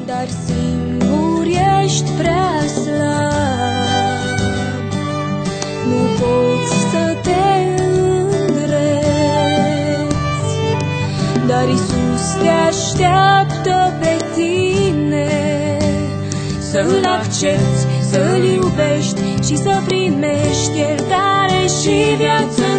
dar singur ești prea slab. Nu poți să te îndrepți, dar Iisus te așteaptă pe tine să-L accepti, să-L iubești și să primești iertare și viață